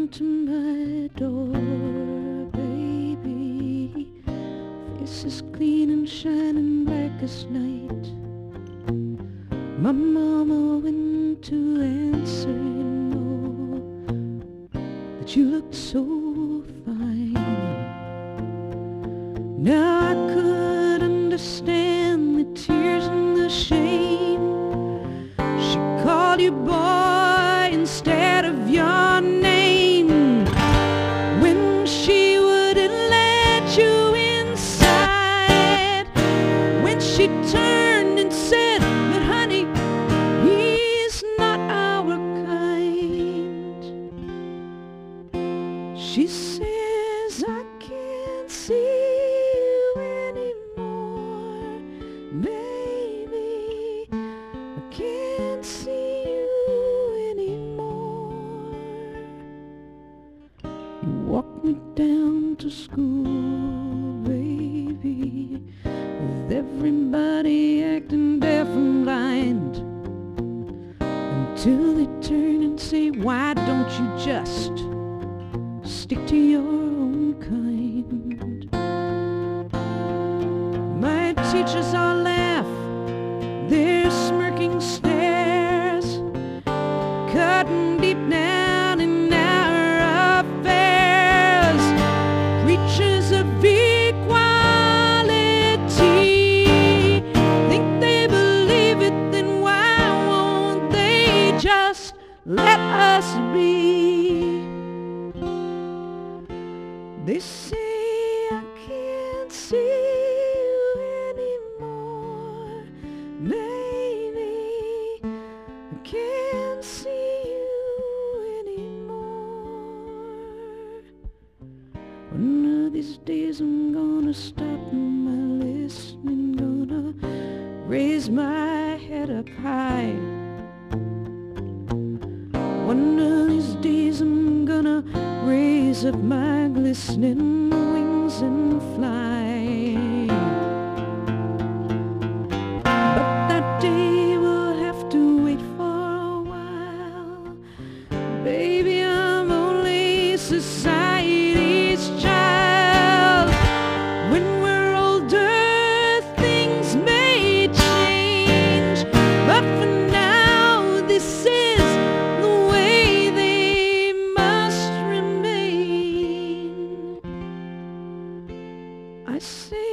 to my door, baby. Face is clean and shining black as night. My mama went to answer, you know, that you looked so fine. Now I could understand the tears and the shame. She called you boy instead of your name, when she wouldn't let you inside, when she turned and said, but honey, he's not our kind. She says, I can't see you anymore, baby, I can't see you anymore. You walked me down to school, baby, with everybody acting deaf and blind, until they turn and say, why don't you just stick to your own kind? My teachers all laugh, their smirking stares, cutting deep down in our affairs. Preachers of equality think they believe it, then why won't they just let us be? They say I can't see you anymore, baby, I can't see you anymore. One of these days I'm gonna stop my listening, gonna raise my head up high. One of these days I'm gonna raise up my glistening wings and fly. But that day will have to wait for a while. Baby, I'm only society's child. When we're older, things may change, but for now, this is the way they must remain. I say